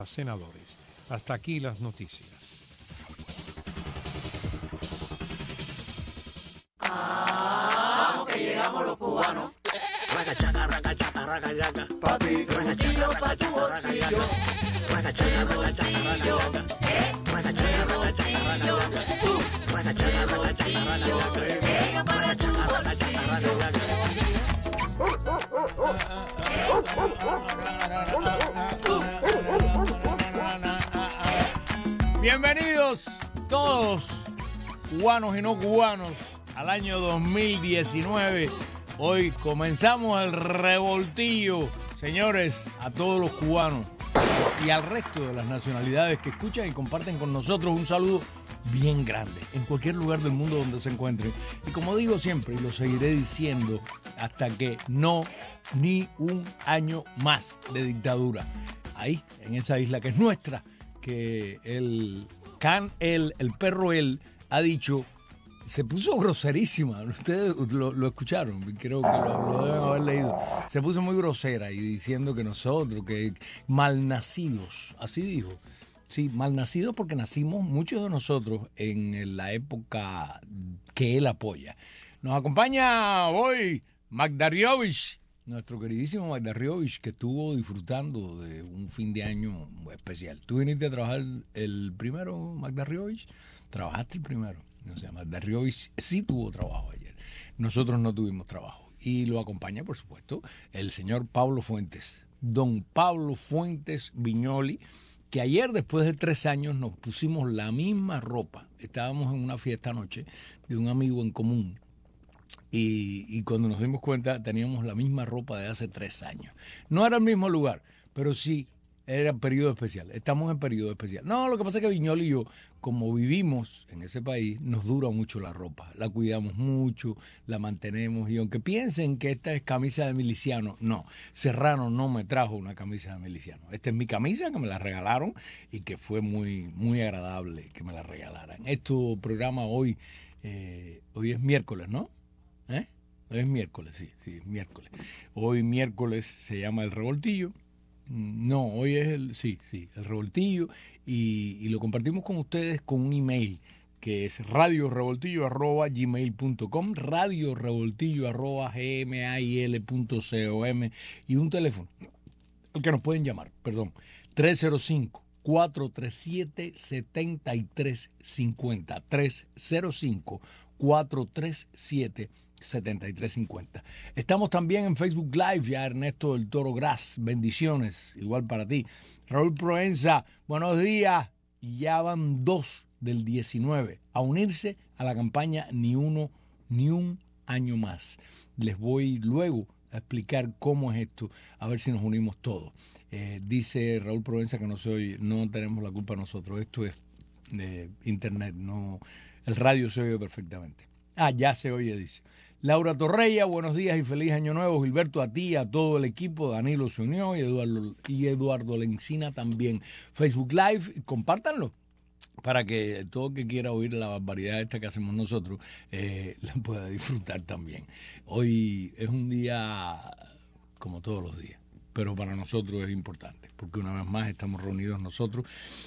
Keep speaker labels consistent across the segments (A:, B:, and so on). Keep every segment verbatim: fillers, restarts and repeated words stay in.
A: Senadores. Hasta aquí las noticias.
B: Ah, que llegamos los cubanos. Ragachaca, ragachaca, ragachaca. Papi, trujillo pa' tu bolsillo. Ragachaca, ragachaca, ragachaca. Ragachaca, ragachaca, ragachaca. Ragachaca, ragachaca, ragachaca. Ragachaca, ragachaca, ragachaca.
C: Bienvenidos todos, cubanos y no cubanos, al año dos mil diecinueve. Hoy comenzamos el revoltillo. Señores, a todos los cubanos y al resto de las nacionalidades que escuchan y comparten con nosotros, un saludo bien grande en cualquier lugar del mundo donde se encuentren. Y como digo siempre, y lo seguiré diciendo hasta que no ni un año más de dictadura. Ahí, en esa isla que es nuestra, que el can, el, el perro él, ha dicho, se puso groserísima. Ustedes lo, lo escucharon, creo que lo, lo deben haber leído. Se puso muy grosera y diciendo que nosotros, que malnacidos, así dijo. Sí, malnacidos porque nacimos muchos de nosotros en la época que él apoya. Nos acompaña hoy Magdariovic, nuestro queridísimo Magdariovic, que estuvo disfrutando de un fin de año especial. ¿Tú viniste a trabajar el primero, Magdariovic? Trabajaste el primero. O sea, Magdariovic sí tuvo trabajo ayer. Nosotros no tuvimos trabajo. Y lo acompaña, por supuesto, el señor Pablo Fuentes, don Pablo Fuentes Viñoli, que ayer, después de tres años, nos pusimos la misma ropa. Estábamos en una fiesta anoche de un amigo en común. Y, y cuando nos dimos cuenta, teníamos la misma ropa de hace tres años. No era el mismo lugar, pero sí era periodo especial. Estamos en periodo especial. No, lo que pasa es que Viñoli y yo, como vivimos en ese país, nos dura mucho la ropa. La cuidamos mucho, la mantenemos. Y aunque piensen que esta es camisa de miliciano, no. Serrano no me trajo una camisa de miliciano. Esta es mi camisa que me la regalaron y que fue muy, muy agradable que me la regalaran. Este programa hoy, eh, hoy es miércoles, ¿no? ¿Eh? Hoy es miércoles, sí, sí, es miércoles. Hoy miércoles se llama El Revoltillo. No, hoy es el, sí, sí, El Revoltillo. Y, y lo compartimos con ustedes con un email que es radiorevoltillo arroba gmail punto com, radiorevoltillo arroba gmail punto com y un teléfono al que nos pueden llamar, perdón, tres cero cinco, cuatro tres siete, siete tres cinco cero, tres cero cinco, cuatro tres siete, siete tres cinco cero. Estamos también en Facebook Live, ya Ernesto del Toro Gras, bendiciones, igual para ti. Raúl Proenza, buenos días, ya van dos del diecinueve a unirse a la campaña Ni Uno, Ni Un Año Más. Les voy luego a explicar cómo es esto, a ver si nos unimos todos. Eh, dice Raúl Proenza que no soy, no tenemos la culpa nosotros, esto es de internet, no, el radio se oye perfectamente. Ah, ya se oye, dice. Laura Torreya, buenos días y feliz año nuevo. Gilberto, a ti, a todo el equipo. Danilo se unió y Eduardo, y Eduardo Lencina también. Facebook Live, compártanlo para que todo el que quiera oír la barbaridad esta que hacemos nosotros eh, la pueda disfrutar también. Hoy es un día como todos los días, pero para nosotros es importante porque una vez más estamos reunidos nosotros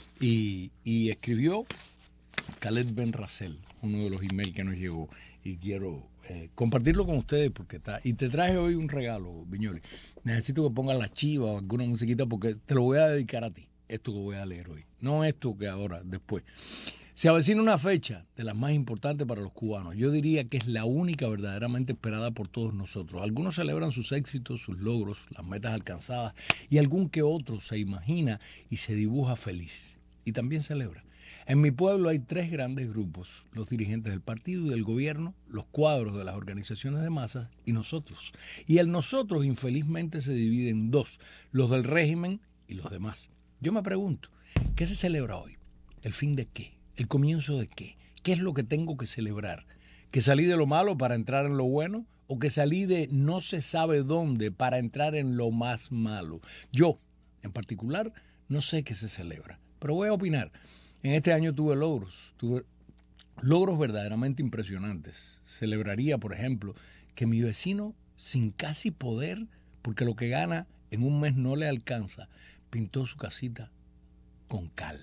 C: y, y escribió Khaled Ben Rasel, uno de los emails que nos llegó, y quiero eh, compartirlo con ustedes porque está. Y te traje hoy un regalo, Viñoli. Necesito que pongas la chiva o alguna musiquita porque te lo voy a dedicar a ti, esto que voy a leer hoy. No esto que ahora, después. Se avecina una fecha de las más importantes para los cubanos. Yo diría que es la única verdaderamente esperada por todos nosotros. Algunos celebran sus éxitos, sus logros, las metas alcanzadas, y algún que otro se imagina y se dibuja feliz. Y también celebra. En mi pueblo hay tres grandes grupos, los dirigentes del partido y del gobierno, los cuadros de las organizaciones de masas y nosotros. Y el nosotros infelizmente se divide en dos, los del régimen y los demás. Yo me pregunto, ¿qué se celebra hoy? ¿El fin de qué? ¿El comienzo de qué? ¿Qué es lo que tengo que celebrar? ¿Que salí de lo malo para entrar en lo bueno? ¿O que salí de no se sabe dónde para entrar en lo más malo? Yo, en particular, no sé qué se celebra, pero voy a opinar. En este año tuve logros, tuve logros verdaderamente impresionantes. Celebraría, por ejemplo, que mi vecino, sin casi poder, porque lo que gana en un mes no le alcanza, pintó su casita con cal.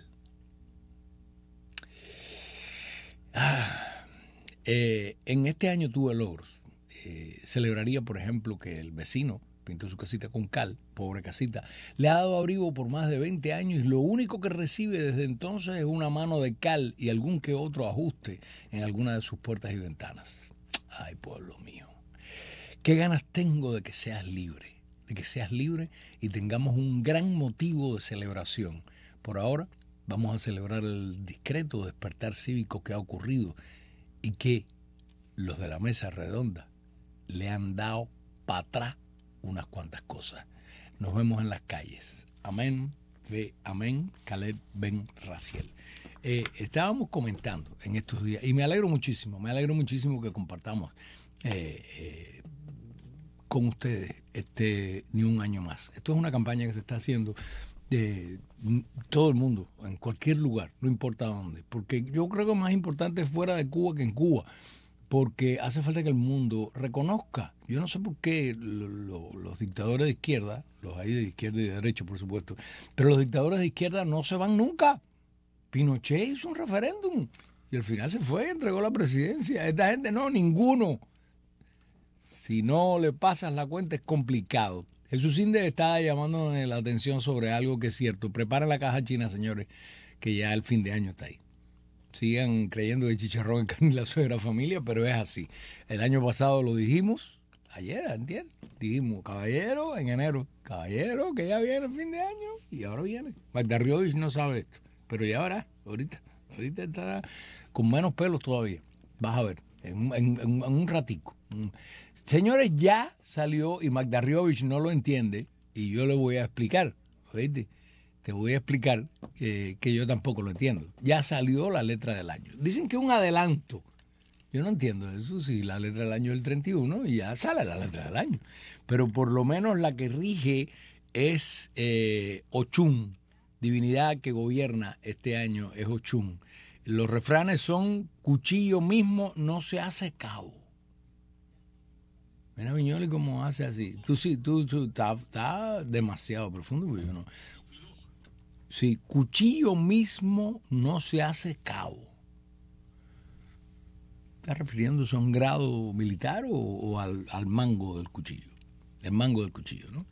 C: Ah, eh, en este año tuve logros. Eh, celebraría, por ejemplo, que el vecino pintó su casita con cal, pobre casita, le ha dado abrigo por más de veinte años y lo único que recibe desde entonces es una mano de cal y algún que otro ajuste en alguna de sus puertas y ventanas. Ay, pueblo mío, qué ganas tengo de que seas libre, de que seas libre y tengamos un gran motivo de celebración. Por ahora vamos a celebrar el discreto despertar cívico que ha ocurrido y que los de la mesa redonda le han dado para atrás unas cuantas cosas. Nos vemos en las calles. Amén, ve, amén, Khaled Ben Raziel. Eh, estábamos comentando en estos días, y me alegro muchísimo, me alegro muchísimo que compartamos eh, eh, con ustedes este Ni un año más. Esto es una campaña que se está haciendo de todo el mundo, en cualquier lugar, no importa dónde, porque yo creo que más importante es fuera de Cuba que en Cuba, porque hace falta que el mundo reconozca. Yo no sé por qué lo, lo, los dictadores de izquierda, los hay de izquierda y de derecha, por supuesto, pero los dictadores de izquierda no se van nunca. Pinochet hizo un referéndum y al final se fue y entregó la presidencia. Esta gente no, ninguno. Si no le pasas la cuenta es complicado. Jesús Inde está llamando la atención sobre algo que es cierto. Preparen la caja china, señores, que ya el fin de año está ahí. Sigan creyendo que chicharrón en carne y la suegra familia, pero es así. El año pasado lo dijimos, ayer, ¿entiendes? Dijimos, caballero, en enero, caballero, que ya viene el fin de año, y ahora viene. Magda Riovich no sabe esto, pero ya verá, ahorita, ahorita estará con menos pelos todavía. Vas a ver, en, en, en, en un ratico. Señores, ya salió, y Magda Riovich no lo entiende, y yo le voy a explicar, ¿oíste? Te voy a explicar eh, que yo tampoco lo entiendo. Ya salió la letra del año. Dicen que es un adelanto. Yo no entiendo eso, si la letra del año es el treinta y uno y ya sale la letra del año. Pero por lo menos la que rige es eh, Ochum, divinidad que gobierna este año es Ochum. Los refranes son cuchillo mismo no se hace cabo. Mira Viñoli cómo hace así. Tú sí, tú, tú estás está demasiado profundo, porque yo no... Sí, cuchillo mismo no se hace cabo. ¿Está refiriéndose a un grado militar o, o al, al mango del cuchillo? El mango del cuchillo, ¿no?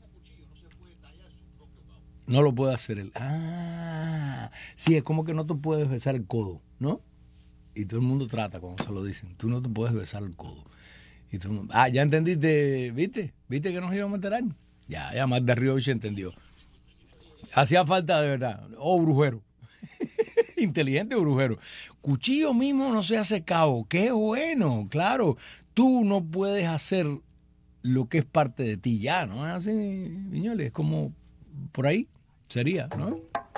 C: No lo puede hacer él. Ah, sí, es como que no te puedes besar el codo, ¿no? Y todo el mundo trata cuando se lo dicen. Tú no te puedes besar el codo. Y todo el mundo, ah, ya entendiste, ¿viste? ¿Viste que nos íbamos a enterar? Ya, ya Magda Riovich entendió. Hacía falta de verdad. Oh, brujero. Inteligente brujero. Cuchillo mismo no se hace cabo. Qué bueno, claro. Tú no puedes hacer lo que es parte de ti ya, ¿no? Es así, Viñoles, es como por ahí sería, ¿no?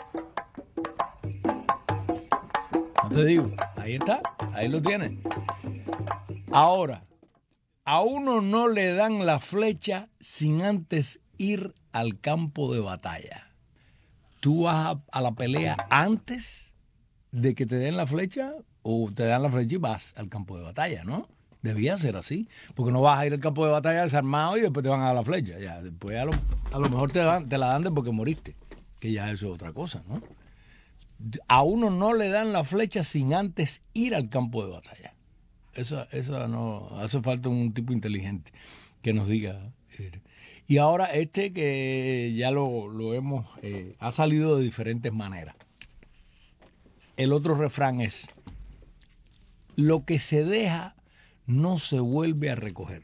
C: No te digo. Ahí está. Ahí lo tienes. Ahora, a uno no le dan la flecha sin antes ir al campo de batalla. ¿Tú vas a, a la pelea antes de que te den la flecha o te dan la flecha y vas al campo de batalla, ¿no? Debía ser así, porque no vas a ir al campo de batalla desarmado y después te van a dar la flecha. Ya, después a lo, a lo mejor te, dan, te la dan de porque moriste, que ya eso es otra cosa, ¿no? A uno no le dan la flecha sin antes ir al campo de batalla. Eso, eso no, hace falta un tipo inteligente que nos diga... Eh, Y ahora este que ya lo, lo hemos, eh, ha salido de diferentes maneras. El otro refrán es, lo que se deja no se vuelve a recoger.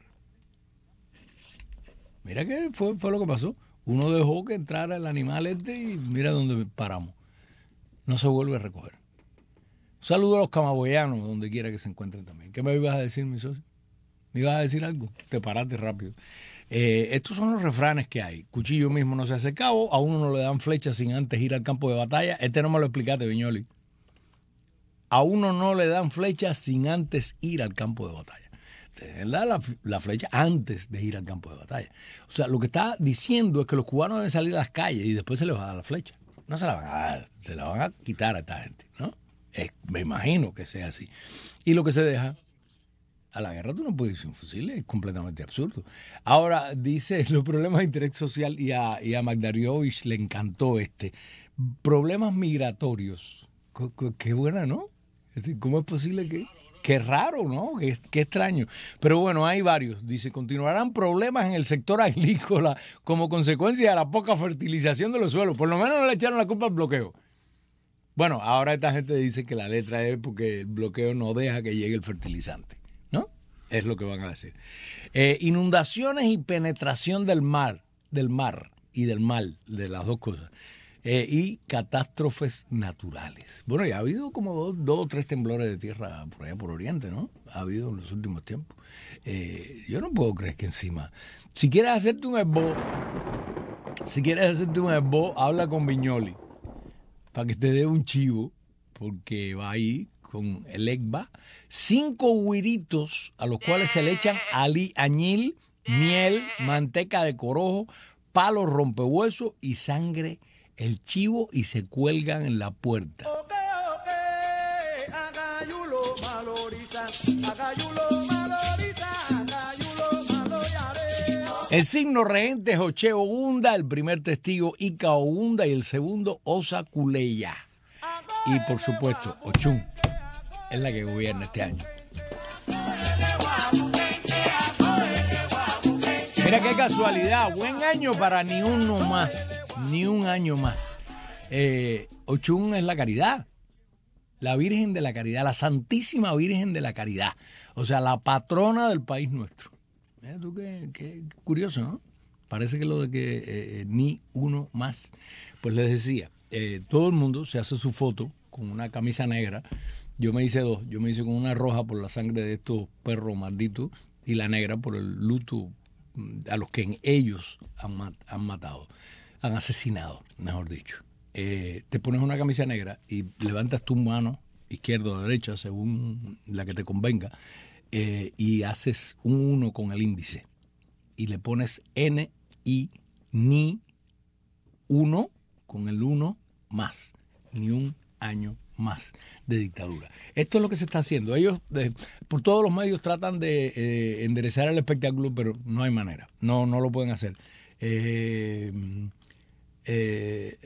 C: Mira que fue, fue lo que pasó. Uno dejó que entrara el animal este y mira dónde paramos. No se vuelve a recoger. Un saludo a los camaboyanos, donde quiera que se encuentren también. ¿Qué me ibas a decir, mi socio? ¿Me ibas a decir algo? Te paraste rápido. Eh, estos son los refranes que hay. Cuchillo mismo no se hace cabo, a uno no le dan flecha sin antes ir al campo de batalla. Este no me lo explicaste, Viñoli. A uno no le dan flecha sin antes ir al campo de batalla. Te dan la, la flecha antes de ir al campo de batalla. O sea, lo que está diciendo es que los cubanos deben salir a las calles y después se les va a dar la flecha. No se la van a dar, se la van a quitar a esta gente, ¿no? Es, me imagino que sea así. Y lo que se deja... A la guerra tú no puedes ir sin fusiles, es completamente absurdo. Ahora, dice los problemas de interés social y a, y a Magda Riovich le encantó este, problemas migratorios. Qué buena, ¿no? Es decir, ¿cómo es posible que...? Qué raro, ¿no? Qué, qué extraño. Pero bueno, hay varios. Dice, continuarán problemas en el sector agrícola como consecuencia de la poca fertilización de los suelos. Por lo menos no le echaron la culpa al bloqueo. Bueno, ahora esta gente dice que la letra es porque el bloqueo no deja que llegue el fertilizante, ¿no? Es lo que van a decir. Eh, inundaciones y penetración del mar, del mar y del mal, de las dos cosas. Eh, y catástrofes naturales. Bueno, ya ha habido como dos, dos o tres temblores de tierra por allá por Oriente, ¿no? Ha habido en los últimos tiempos. Eh, yo no puedo creer que encima... Si quieres hacerte un esbo, si quieres hacerte un esbo, habla con Viñoli para que te dé un chivo, porque va ahí con el E C B A, cinco huiritos a los cuales se le echan ali, añil, miel, manteca de corojo, palos rompehuesos y sangre el chivo y se cuelgan en la puerta. El signo regente es Oche Ogunda, el primer testigo Ica Ogunda y el segundo Osa Culeya. Y por supuesto, Ochun es la que gobierna este año. Mira qué casualidad, buen año para ni uno más, ni un año más. Eh, Ochun es la caridad, la Virgen de la Caridad, la Santísima Virgen de la Caridad, o sea, la patrona del país nuestro. Mira tú qué, qué curioso, ¿no? Parece que lo de que eh, ni uno más. Pues les decía, eh, todo el mundo se hace su foto con una camisa negra. Yo me hice dos, yo me hice con una roja por la sangre de estos perros malditos y la negra por el luto a los que ellos han, han matado, han asesinado, mejor dicho. Eh, te pones una camisa negra y levantas tu mano, izquierda o derecha, según la que te convenga, eh, y haces un uno con el índice. Y le pones N, I, ni uno, con el uno más, ni un año más de dictadura. Esto es lo que se está haciendo. Ellos eh, por todos los medios tratan de eh, enderezar el espectáculo, pero no hay manera. No, no lo pueden hacer. Eh, eh,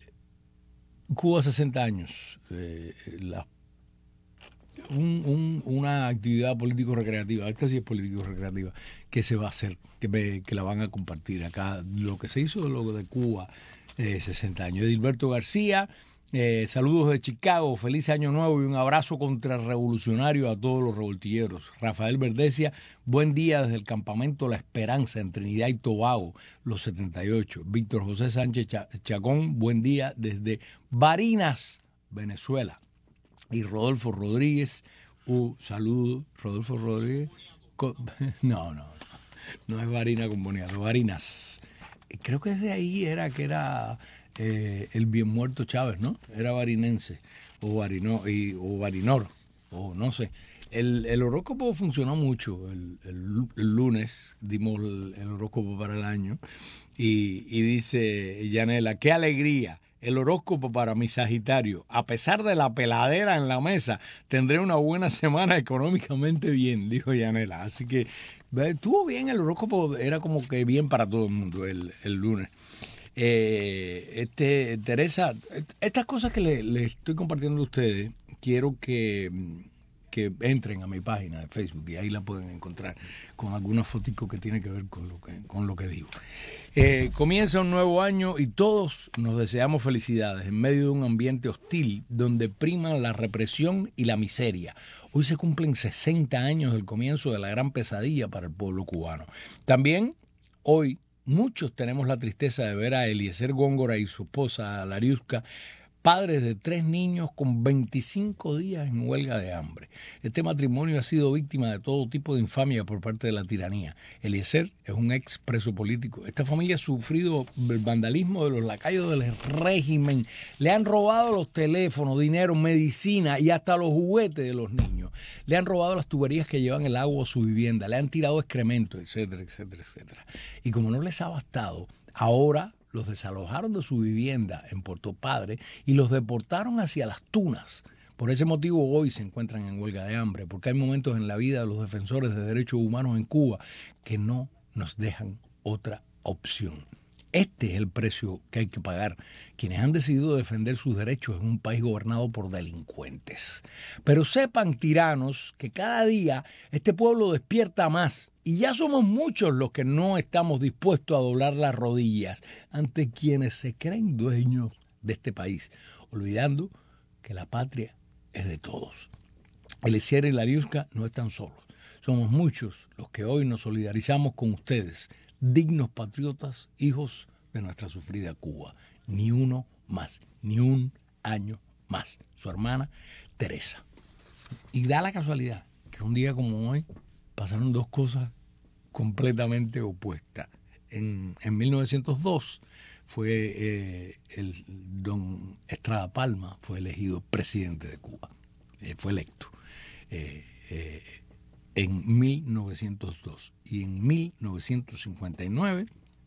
C: Cuba, sesenta años. Eh, la, un, un, una actividad político-recreativa, esta sí es político-recreativa, que se va a hacer, que, que la van a compartir acá. Lo que se hizo lo de Cuba, eh, sesenta años. Edilberto García, Eh, saludos de Chicago, feliz año nuevo y un abrazo contrarrevolucionario a todos los revoltilleros. Rafael Verdecia, buen día desde el campamento La Esperanza en Trinidad y Tobago, los setenta y ocho. Víctor José Sánchez Chacón, buen día desde Barinas, Venezuela. Y Rodolfo Rodríguez, un uh, saludo, Rodolfo Rodríguez. No, no, no, no es Barinas con Boniato, Barinas. Creo que desde ahí era que era... Eh, el bien muerto Chávez, ¿no? Era barinense, o, barino, y, o barinor, o no sé. El, el horóscopo funcionó mucho. El, el, el lunes dimos el, el horóscopo para el año y, y dice Yanela, qué alegría, el horóscopo para mi Sagitario. A pesar de la peladera en la mesa, tendré una buena semana económicamente bien, dijo Yanela. Así que estuvo bien el horóscopo, era como que bien para todo el mundo el, el lunes. Eh, este, Teresa, estas cosas que le, le estoy compartiendo a ustedes, quiero que, que entren a mi página de Facebook y ahí la pueden encontrar con algunas fotos que tienen que ver con lo que, con lo que digo. Eh, comienza un nuevo año y todos nos deseamos felicidades en medio de un ambiente hostil donde priman la represión y la miseria. Hoy se cumplen sesenta años del comienzo de la gran pesadilla para el pueblo cubano. También hoy muchos tenemos la tristeza de ver a Eliezer Góngora y su esposa Lariuska, padres de tres niños con veinticinco días en huelga de hambre. Este matrimonio ha sido víctima de todo tipo de infamia por parte de la tiranía. Eliezer es un ex preso político. Esta familia ha sufrido el vandalismo de los lacayos del régimen. Le han robado los teléfonos, dinero, medicina y hasta los juguetes de los niños. Le han robado las tuberías que llevan el agua a su vivienda. Le han tirado excremento, etcétera, etcétera, etcétera. Y como no les ha bastado, ahora los desalojaron de su vivienda en Puerto Padre y los deportaron hacia Las Tunas. Por ese motivo hoy se encuentran en huelga de hambre, porque hay momentos en la vida de los defensores de derechos humanos en Cuba que no nos dejan otra opción. Este es el precio que hay que pagar quienes han decidido defender sus derechos en un país gobernado por delincuentes. Pero sepan, tiranos, que cada día este pueblo despierta más y ya somos muchos los que no estamos dispuestos a doblar las rodillas ante quienes se creen dueños de este país, olvidando que la patria es de todos. Eliezer y Lariuska no están solos. Somos muchos los que hoy nos solidarizamos con ustedes, dignos patriotas, hijos de nuestra sufrida Cuba. Ni uno más, ni un año más. Su hermana Teresa. Y da la casualidad que un día como hoy pasaron dos cosas completamente opuestas. En, en mil novecientos dos fue eh, el don Estrada Palma fue elegido presidente de Cuba. Eh, fue electo. Eh, eh, en mil novecientos dos. Y en mil novecientos cincuenta y nueve,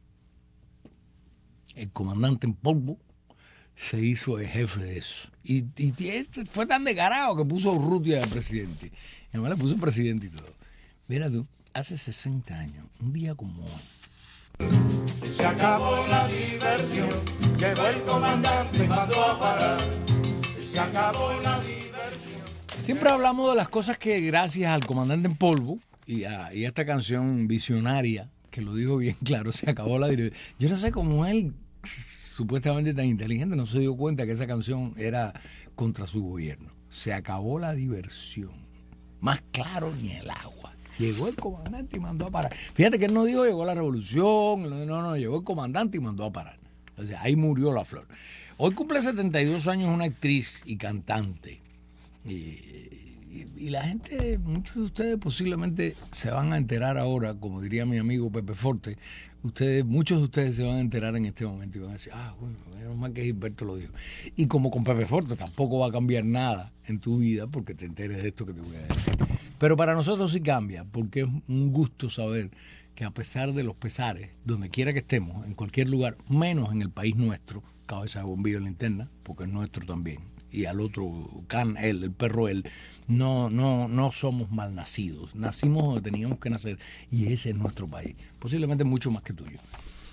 C: el comandante en polvo se hizo el jefe de eso. Y, y este fue tan descarado que puso a Urrutia de presidente. Y además le puso presidente y todo. Mira tú, hace sesenta años, un día como hoy.
B: Se acabó la diversión, llegó el comandante y mandó a parar. Se acabó la diversión.
C: Siempre hablamos de las cosas que gracias al comandante en polvo y a, y a esta canción visionaria, que lo dijo bien claro, se acabó la diversión. Yo no sé cómo él, supuestamente tan inteligente, no se dio cuenta que esa canción era contra su gobierno. Se acabó la diversión. Más claro ni el agua. Llegó el comandante y mandó a parar. Fíjate que él no dijo llegó la revolución, no, no, no, llegó el comandante y mandó a parar. O sea, ahí murió la flor. Hoy cumple setenta y dos años una actriz y cantante. Y, y, y la gente, muchos de ustedes posiblemente se van a enterar ahora, como diría mi amigo Pepe Forte, ustedes, muchos de ustedes se van a enterar en este momento y van a decir, ah, bueno, menos mal que Gilberto lo dijo. Y como con Pepe Forte tampoco va a cambiar nada en tu vida porque te enteres de esto que te voy a decir. Pero para nosotros sí cambia, porque es un gusto saber que a pesar de los pesares, donde quiera que estemos, en cualquier lugar, menos en el país nuestro, cabeza de bombillo en la interna, porque es nuestro también, y al otro can, él, el perro él, no, no, no somos malnacidos. Nacimos donde teníamos que nacer y ese es nuestro país. Posiblemente mucho más que tuyo.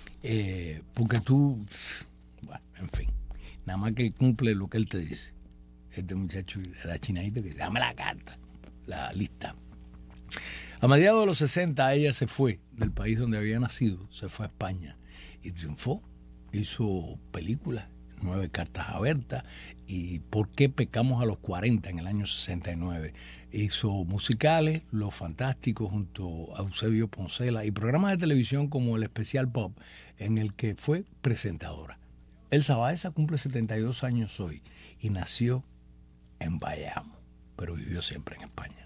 C: Eh, porque tú, bueno, en fin, nada más que cumple lo que él te dice. Este muchacho era chinadito que dame la carta, la lista. A mediados de los sesenta ella se fue del país donde había nacido, se fue a España y triunfó. Hizo películas, Nueve cartas abiertas y ¿Por qué pecamos a los cuarenta en el año sesenta y nueve? Hizo musicales, Los Fantásticos junto a Eusebio Poncela y programas de televisión como El Especial Pop en el que fue presentadora. Elsa Baeza cumple setenta y dos años hoy y nació en Bayamo, pero vivió siempre en España.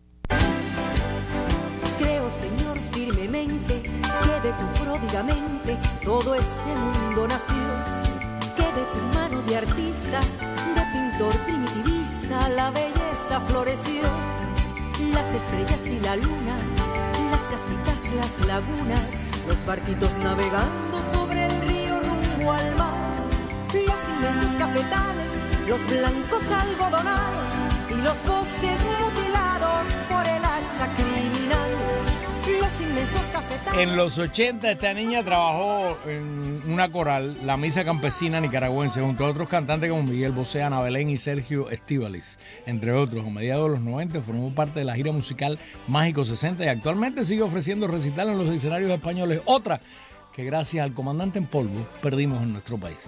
D: Creo, Señor, firmemente que de tu pródigamente todo este mundo nació. De tu mano de artista, de pintor primitivista, la belleza floreció. Las estrellas y la luna, las casitas, las lagunas, los barquitos navegando sobre el río rumbo al mar. Los inmensos cafetales, los blancos algodonales y los bosques mutilados por el hacha criminal. Los inmensos cafetales.
C: En los ochenta esta niña trabajó en una coral, la Misa Campesina Nicaragüense, junto a otros cantantes como Miguel Bosé, Ana Belén y Sergio Estíbaliz, entre otros. A mediados de los noventa formó parte de la gira musical Mágico sesenta y actualmente sigue ofreciendo recital en los escenarios españoles, otra que gracias al comandante en polvo perdimos en nuestro país.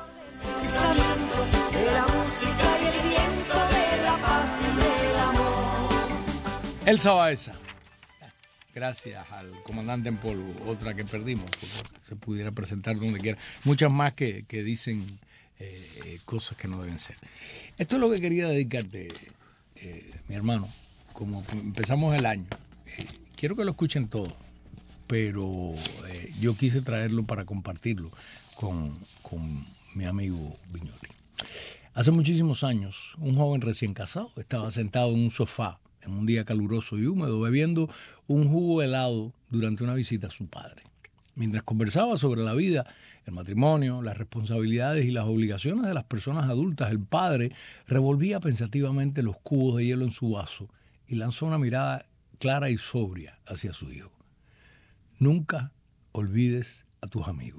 D: De la música y el viento, de la paz y del amor.
C: Elsa Baeza. Gracias al comandante en polvo, otra que perdimos, porque se pudiera presentar donde quiera. Muchas más que, que dicen eh, cosas que no deben ser. Esto es lo que quería dedicarte, eh, mi hermano. Como empezamos el año, eh, quiero que lo escuchen todos, pero eh, yo quise traerlo para compartirlo con, con mi amigo Viñoly. Hace muchísimos años, un joven recién casado estaba sentado en un sofá en un día caluroso y húmedo, bebiendo un jugo helado durante una visita a su padre. Mientras conversaba sobre la vida, el matrimonio, las responsabilidades y las obligaciones de las personas adultas, el padre revolvía pensativamente los cubos de hielo en su vaso y lanzó una mirada clara y sobria hacia su hijo. Nunca olvides a tus amigos.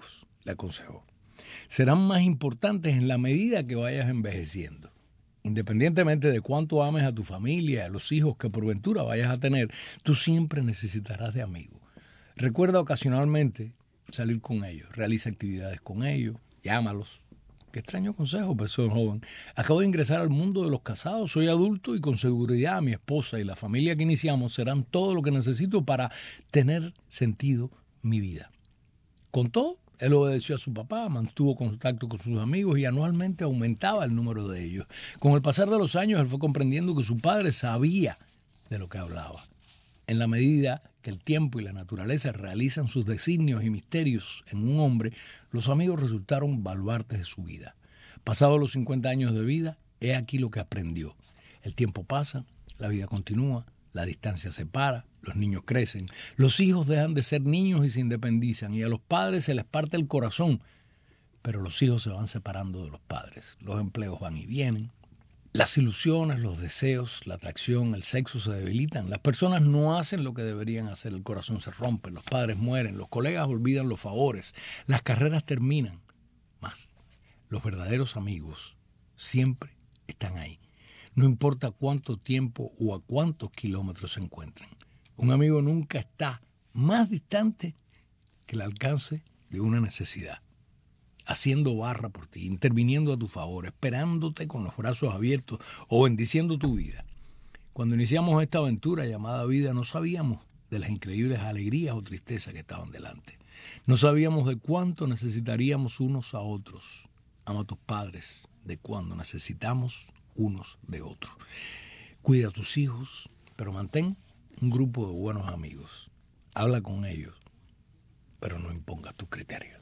C: le aconsejó, serán más importantes en la medida que vayas envejeciendo. Independientemente de cuánto ames a tu familia, a los hijos que por ventura vayas a tener, tú siempre necesitarás de amigos. Recuerda ocasionalmente salir con ellos, realiza actividades con ellos, llámalos. Qué extraño consejo, persona joven. Acabo de ingresar al mundo de los casados, soy adulto y con seguridad mi esposa y la familia que iniciamos serán todo lo que necesito para tener sentido mi vida. Con todo, él obedeció a su papá, mantuvo contacto con sus amigos y anualmente aumentaba el número de ellos. Con el pasar de los años, él fue comprendiendo que su padre sabía de lo que hablaba. En la medida que el tiempo y la naturaleza realizan sus designios y misterios en un hombre, los amigos resultaron baluartes de su vida. Pasados los cincuenta años de vida, he aquí lo que aprendió. El tiempo pasa, la vida continúa, la distancia separa, los niños crecen, los hijos dejan de ser niños y se independizan, y a los padres se les parte el corazón, pero los hijos se van separando de los padres, los empleos van y vienen, las ilusiones, los deseos, la atracción, el sexo se debilitan, las personas no hacen lo que deberían hacer, el corazón se rompe, los padres mueren, los colegas olvidan los favores, las carreras terminan, más los verdaderos amigos siempre están ahí. No importa cuánto tiempo o a cuántos kilómetros se encuentren. Un amigo nunca está más distante que el alcance de una necesidad. Haciendo barra por ti, interviniendo a tu favor, esperándote con los brazos abiertos o bendiciendo tu vida. Cuando iniciamos esta aventura llamada vida, no sabíamos de las increíbles alegrías o tristezas que estaban delante. No sabíamos de cuánto necesitaríamos unos a otros. Ama a tus padres, de cuándo necesitamos unos de otros. Cuida a tus hijos, pero mantén un grupo de buenos amigos. Habla con ellos, pero no impongas tus criterios.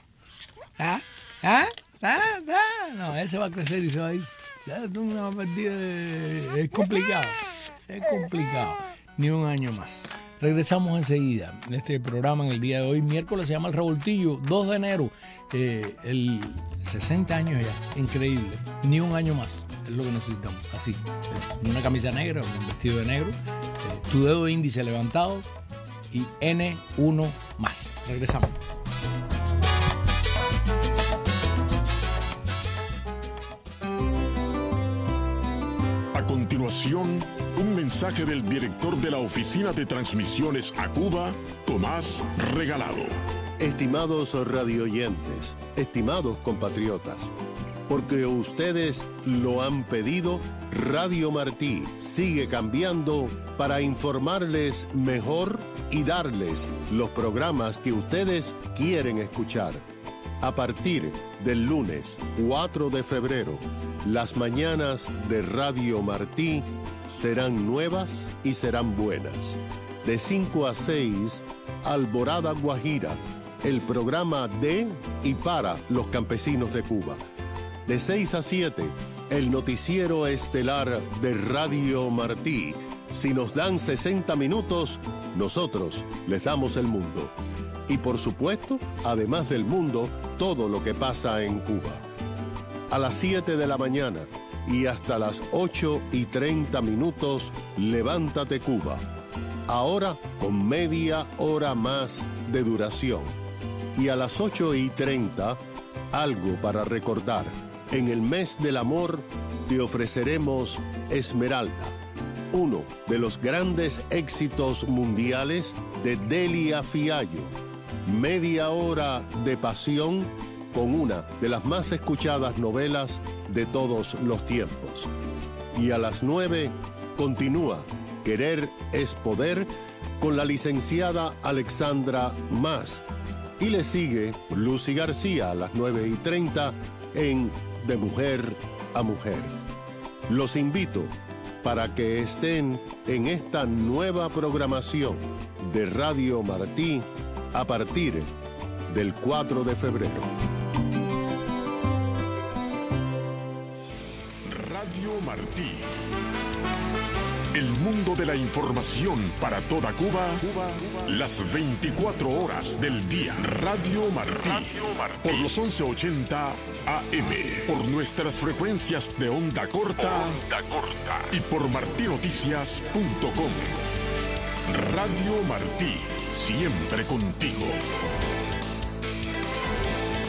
C: ¿Ah? ¿Ah? ¿Ah? ¿Ah? No, ese va a crecer y se va a ir. Ya es una partida de... Es complicado. Es complicado. Ni un año más. Regresamos enseguida. En este programa, en el día de hoy, miércoles, se llama El Revoltillo, dos de enero. Eh, el sesenta años ya. Increíble. Ni un año más. Es lo que necesitamos. Así. Eh, una camisa negra, un vestido de negro. Eh, tu dedo índice levantado y ene uno más. Regresamos.
E: A continuación, un mensaje del director de la Oficina de Transmisiones a Cuba, Tomás Regalado.
F: Estimados radioyentes, estimados compatriotas, porque ustedes lo han pedido, Radio Martí sigue cambiando para informarles mejor y darles los programas que ustedes quieren escuchar. A partir del lunes cuatro de febrero, las mañanas de Radio Martí serán nuevas y serán buenas. De cinco a seis, Alborada Guajira, el programa de y para los campesinos de Cuba. De seis a siete, el noticiero estelar de Radio Martí. Si nos dan sesenta minutos, nosotros les damos el mundo. Y por supuesto, además del mundo, todo lo que pasa en Cuba. A las siete de la mañana y hasta las ocho y treinta minutos, Levántate Cuba. Ahora con media hora más de duración. Y a las ocho y treinta, algo para recordar. En el mes del amor te ofreceremos Esmeralda, uno de los grandes éxitos mundiales de Delia Fiallo. Media hora de pasión con una de las más escuchadas novelas de todos los tiempos. Y a las nueve continúa Querer es Poder con la licenciada Alexandra Mas. Y le sigue Lucy García a las nueve y treinta en De Mujer a Mujer. Los invito para que estén en esta nueva programación de Radio Martí a partir del cuatro de febrero.
E: Radio Martí. El mundo de la información para toda Cuba, Cuba, Cuba. Las veinticuatro horas del día. Radio Martí. Radio Martí. Por los once ochenta A M. Por nuestras frecuencias de onda corta. Onda corta. Y por martinoticias punto com. Radio Martí. Siempre contigo.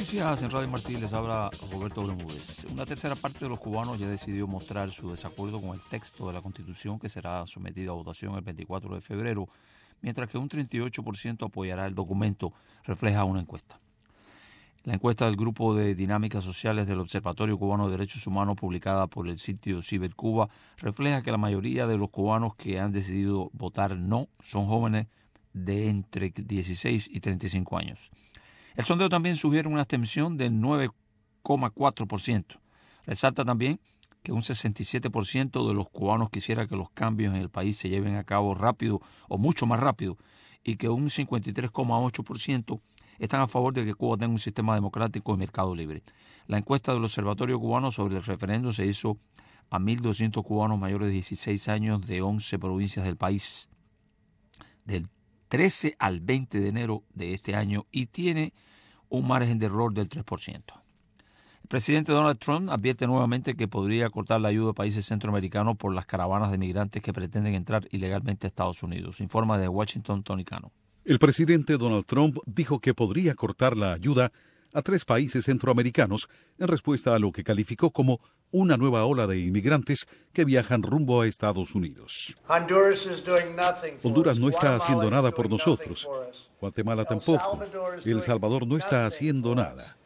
G: Noticias en Radio Martí, les habla Roberto Bermúdez. Una tercera parte de los cubanos ya decidió mostrar su desacuerdo con el texto de la Constitución que será sometido a votación el veinticuatro de febrero, mientras que un treinta y ocho por ciento apoyará el documento, refleja una encuesta. La encuesta del Grupo de Dinámicas Sociales del Observatorio Cubano de Derechos Humanos, publicada por el sitio Cibercuba, refleja que la mayoría de los cubanos que han decidido votar no son jóvenes de entre dieciséis y treinta y cinco años. El sondeo también sugiere una abstención del nueve coma cuatro por ciento. Resalta también que un sesenta y siete por ciento de los cubanos quisiera que los cambios en el país se lleven a cabo rápido o mucho más rápido y que un cincuenta y tres coma ocho por ciento están a favor de que Cuba tenga un sistema democrático y mercado libre. La encuesta del Observatorio Cubano sobre el referéndum se hizo a mil doscientos cubanos mayores de dieciséis años de once provincias del país, del trece al veinte de enero de este año, y tiene un margen de error del tres por ciento. El presidente Donald Trump advierte nuevamente que podría cortar la ayuda a países centroamericanos por las caravanas de migrantes que pretenden entrar ilegalmente a Estados Unidos. Informa de Washington, Tony Cano.
H: El presidente Donald Trump dijo que podría cortar la ayuda a tres países centroamericanos en respuesta a lo que calificó como una nueva ola de inmigrantes que viajan rumbo a Estados Unidos. Honduras no está haciendo nada por nosotros. Guatemala tampoco. El Salvador no está haciendo nada.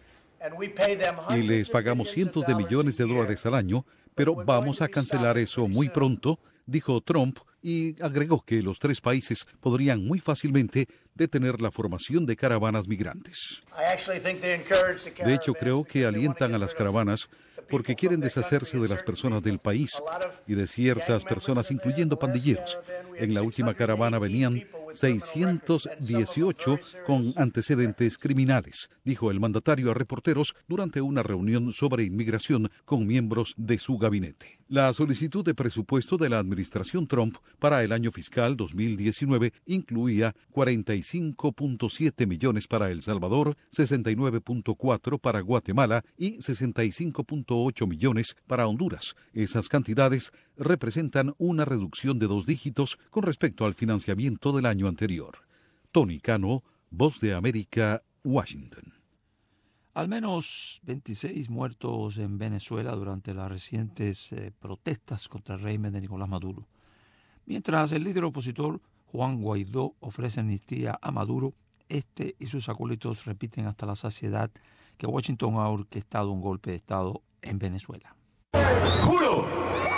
H: Y les pagamos cientos de millones de dólares al año, pero vamos a cancelar eso muy pronto, dijo Trump, y agregó que los tres países podrían muy fácilmente detener la formación de caravanas migrantes. De hecho, creo que alientan a las caravanas porque quieren deshacerse de las personas del país y de ciertas personas, incluyendo pandilleros. En la última caravana venían seiscientos dieciocho con antecedentes criminales, dijo el mandatario a reporteros durante una reunión sobre inmigración con miembros de su gabinete. La solicitud de presupuesto de la administración Trump para el año fiscal dos mil diecinueve incluía cuarenta y cinco punto siete millones para El Salvador, sesenta y nueve punto cuatro para Guatemala y sesenta y cinco punto ocho millones para Honduras. Esas cantidades representan una reducción de dos dígitos con respecto al financiamiento del año anterior. Tony Cano, Voz de América, Washington.
G: Al menos veintiséis muertos en Venezuela durante las recientes eh, protestas contra el régimen de Nicolás Maduro. Mientras el líder opositor Juan Guaidó ofrece amnistía a Maduro, este y sus acólitos repiten hasta la saciedad que Washington ha orquestado un golpe de Estado en Venezuela.
I: ¡Juro!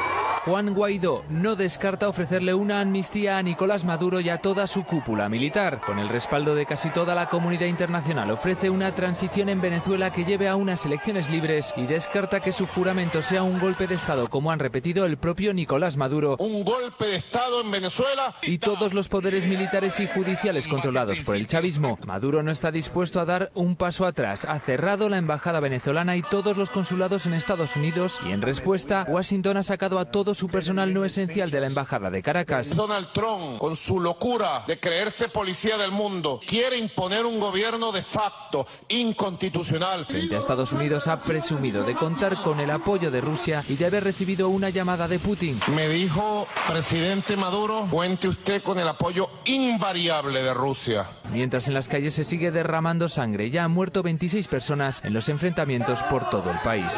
I: Juan Guaidó no descarta ofrecerle una amnistía a Nicolás Maduro y a toda su cúpula militar. Con el respaldo de casi toda la comunidad internacional, ofrece una transición en Venezuela que lleve a unas elecciones libres y descarta que su juramento sea un golpe de Estado, como han repetido el propio Nicolás Maduro.
J: Un golpe de Estado en Venezuela.
I: Y todos los poderes militares y judiciales controlados por el chavismo. Maduro no está dispuesto a dar un paso atrás. Ha cerrado la embajada venezolana y todos los consulados en Estados Unidos y en respuesta, Washington ha sacado a todos su personal no esencial de la embajada de Caracas.
J: Donald Trump, con su locura de creerse policía del mundo, quiere imponer un gobierno de facto inconstitucional.
I: Frente a Estados Unidos ha presumido de contar con el apoyo de Rusia y de haber recibido una llamada de Putin.
J: Me dijo, presidente Maduro, cuente usted con el apoyo invariable de Rusia.
I: Mientras en las calles se sigue derramando sangre, ya han muerto veintiséis personas en los enfrentamientos por todo el país.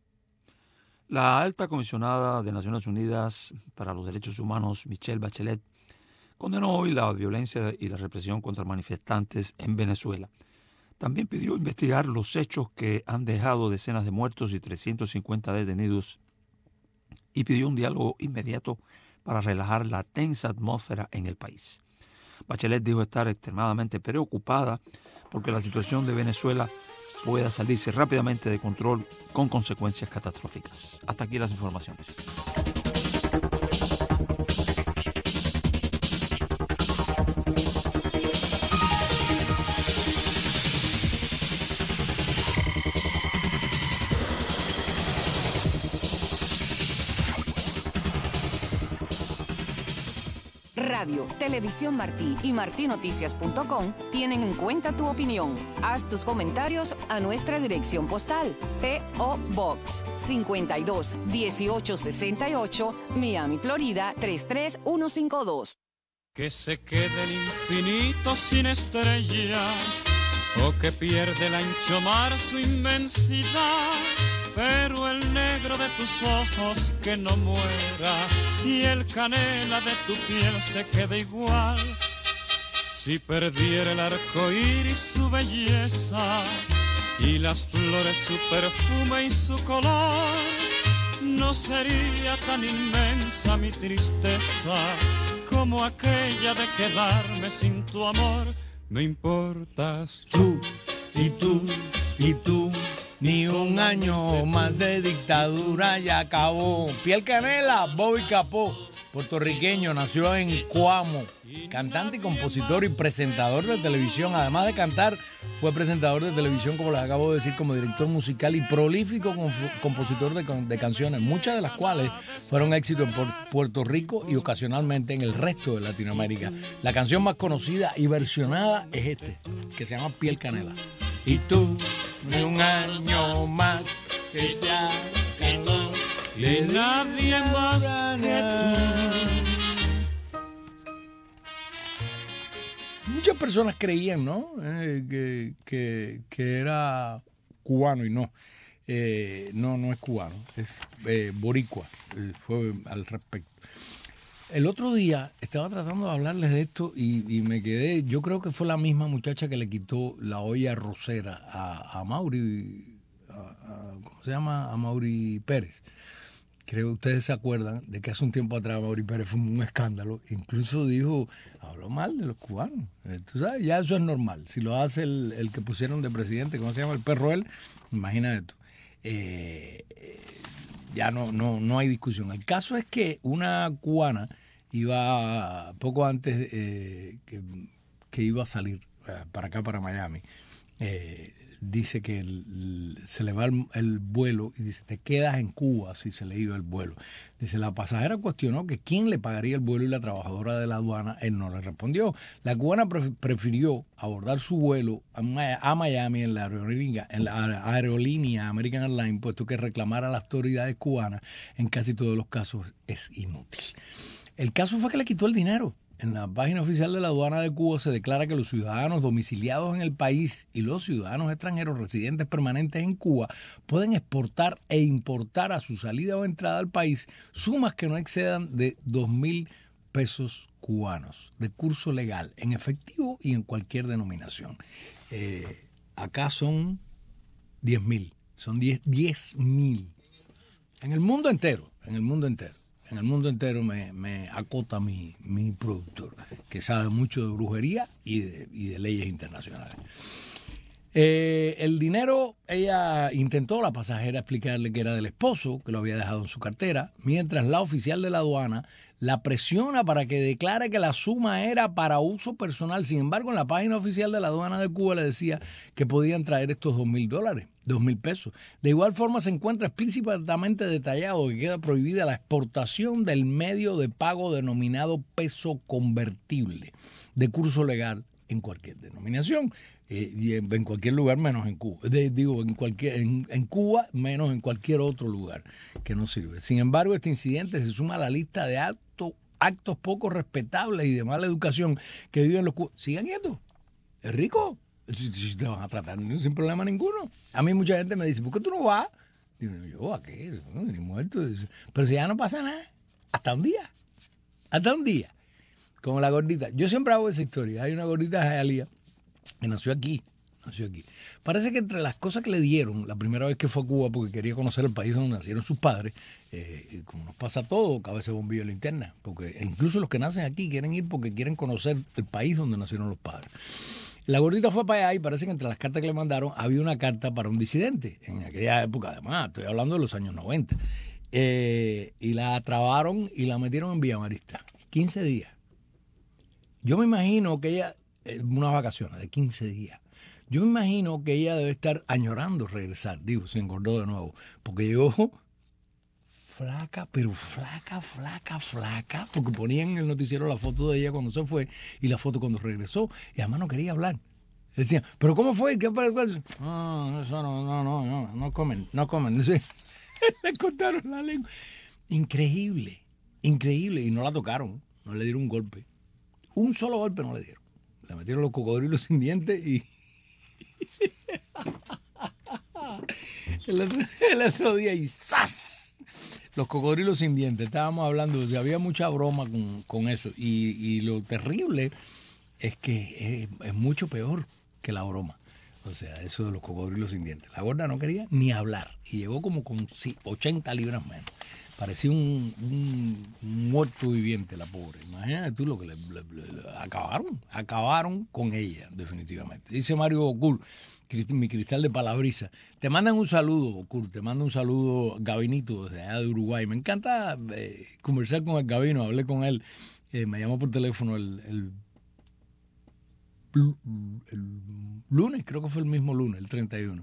G: La alta comisionada de Naciones Unidas para los Derechos Humanos, Michelle Bachelet, condenó hoy la violencia y la represión contra manifestantes en Venezuela. También pidió investigar los hechos que han dejado decenas de muertos y trescientos cincuenta detenidos y pidió un diálogo inmediato para relajar la tensa atmósfera en el país. Bachelet dijo estar extremadamente preocupada porque la situación de Venezuela pueda salirse rápidamente de control con consecuencias catastróficas. Hasta aquí las informaciones.
K: Radio, Televisión Martí y martí noticias punto com tienen en cuenta tu opinión. Haz tus comentarios a nuestra dirección postal. P O Box cincuenta y dos dieciocho sesenta y ocho, Miami, Florida tres tres uno cinco dos.
L: Que se quede el infinito sin estrellas, o que pierde el ancho mar su inmensidad, pero el negro de tus ojos que no muera y el canela de tu piel se quede igual. Si perdiera el arco iris su belleza y las flores su perfume y su color, no sería tan inmensa mi tristeza como aquella de quedarme sin tu amor. Me importas tú
C: y tú y tú, ni un año más de dictadura ya acabó. Piel Canela, Bobby Capó, puertorriqueño, nació en Coamo, cantante y compositor y presentador de televisión. Además de cantar, fue presentador de televisión, como les acabo de decir, como director musical y prolífico compositor de, de canciones, muchas de las cuales fueron éxitos en Puerto Rico y ocasionalmente en el resto de Latinoamérica. La canción más conocida y versionada es este, que se llama Piel Canela. Y tú, ni un año más que se acabó,
L: y nadie más que tú.
C: Muchas personas creían, ¿no? Eh, que, que, que era cubano y no. Eh, no, no es cubano, es eh, boricua. Eh, fue al respecto. El otro día estaba tratando de hablarles de esto y, y me quedé, yo creo que fue la misma muchacha que le quitó la olla arrocera a, a Mauri, a, a, ¿cómo se llama? A Mauri Pérez. Creo que ustedes se acuerdan de que hace un tiempo atrás Mauri Pérez fue un escándalo. Incluso dijo, habló mal de los cubanos. Eh, tú sabes, ya eso es normal. Si lo hace el, el que pusieron de presidente, ¿cómo se llama? El perro él, imagina esto. Eh, eh, ya no, no, no hay discusión. El caso es que una cubana iba, poco antes eh, que, que iba a salir eh, para acá, para Miami, eh, dice que el, se le va el, el vuelo y dice, te quedas en Cuba si se le iba el vuelo. Dice, la pasajera cuestionó que quién le pagaría el vuelo y la trabajadora de la aduana, él no le respondió. La cubana pre- prefirió abordar su vuelo a, a Miami en la, aerolínea, en la aerolínea American Airlines, puesto que reclamar a las autoridades cubanas en casi todos los casos es inútil. El caso fue que le quitó el dinero. En la página oficial de la aduana de Cuba se declara que los ciudadanos domiciliados en el país y los ciudadanos extranjeros residentes permanentes en Cuba pueden exportar e importar a su salida o entrada al país sumas que no excedan de dos mil pesos cubanos de curso legal, en efectivo y en cualquier denominación. Eh, acá son diez mil, son diez mil. En el mundo entero, en el mundo entero. En el mundo entero me, me acota mi, mi productor, que sabe mucho de brujería y de, y de leyes internacionales. Eh, el dinero, ella intentó, la pasajera, explicarle que era del esposo, que lo había dejado en su cartera, mientras la oficial de la aduana la presiona para que declare que la suma era para uso personal. Sin embargo, en la página oficial de la aduana de Cuba le decía que podían traer estos dos mil dólares, dos mil pesos. De igual forma se encuentra explícitamente detallado que queda prohibida la exportación del medio de pago denominado peso convertible de curso legal en cualquier denominación. Eh, y en, en cualquier lugar menos en Cuba. De, digo, en, cualquier, en, en Cuba menos en cualquier otro lugar que no sirve. Sin embargo, este incidente se suma a la lista de actos, actos poco respetables y de mala educación que viven los cubanos. Sigan yendo. Es rico. Si, si te van a tratar sin problema ninguno. A mí mucha gente me dice, ¿por qué tú no vas? Digo, yo, ¿a qué? No, ni muerto. Pero si ya no pasa nada. Hasta un día. Hasta un día. Como la gordita. Yo siempre hago esa historia. Hay una gordita de Hialeah que nació aquí, nació aquí. Parece que entre las cosas que le dieron la primera vez que fue a Cuba, porque quería conocer el país donde nacieron sus padres, eh, como nos pasa a todos, cabeza de bombillo linterna, porque incluso los que nacen aquí quieren ir porque quieren conocer el país donde nacieron los padres. La gordita fue para allá y parece que entre las cartas que le mandaron había una carta para un disidente, en aquella época, además, estoy hablando de los años noventa, eh, y la trabaron y la metieron en Villa Marista, quince días. Yo me imagino que ella, unas vacaciones de quince días, yo me imagino que ella debe estar añorando regresar, digo, se engordó de nuevo, porque llegó flaca, pero flaca, flaca, flaca, porque ponían en el noticiero la foto de ella cuando se fue y la foto cuando regresó, y además no quería hablar. Decían, ¿pero cómo fue? ¿Qué fue? No, eso no, no, no, no, no comen, no comen. Le cortaron la lengua. Increíble, increíble, y no la tocaron, no le dieron un golpe. Un solo golpe no le dieron. Le metieron los cocodrilos sin dientes y, el, otro, el otro día y ¡zas! Los cocodrilos sin dientes. Estábamos hablando, o sea, había mucha broma con, con eso. Y, y lo terrible es que es, es mucho peor que la broma. O sea, eso de los cocodrilos sin dientes. La gorda no quería ni hablar. Y llegó como con sí, ochenta libras menos. Parecía un, un, un muerto viviente la pobre. Imagínate tú lo que le, le, le, le acabaron. Acabaron con ella, definitivamente. Dice Mario Ocul, mi cristal de palabriza. Te mandan un saludo, Ocul. Te manda un saludo Gabinito desde allá de Uruguay. Me encanta eh, conversar con el Gabino. Hablé con él. Eh, me llamó por teléfono el, el el lunes, creo que fue el mismo lunes, el treinta y uno.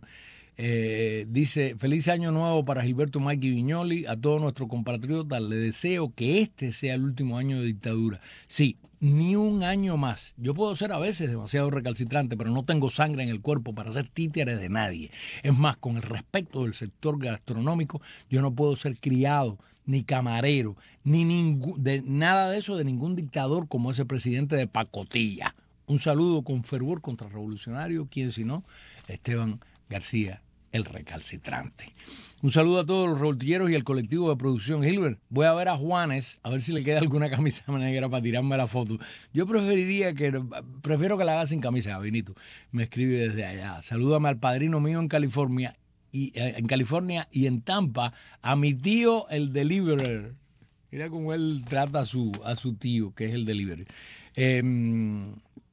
C: Eh, dice, feliz año nuevo para Gilberto Mikey Viñoli, a todos nuestros compatriotas, le deseo que este sea el último año de dictadura. Sí, ni un año más. Yo puedo ser a veces demasiado recalcitrante, pero no tengo sangre en el cuerpo para ser títere de nadie. Es más, con el respeto del sector gastronómico, yo no puedo ser criado, ni camarero, ni ningún, de nada de eso de ningún dictador como ese presidente de pacotilla. Un saludo con fervor contrarrevolucionario, quien si no, Esteban García, el recalcitrante. Un saludo a todos los revoltilleros y al colectivo de producción. Gilbert, voy a ver a Juanes, a ver si le queda alguna camisa negra para tirarme la foto. Yo preferiría que, prefiero que la haga sin camisa, Benito. Me escribe desde allá. Salúdame al padrino mío en California, y eh, en California y en Tampa, a mi tío, el deliverer. Mira cómo él trata a su, a su tío, que es el delivery. Eh,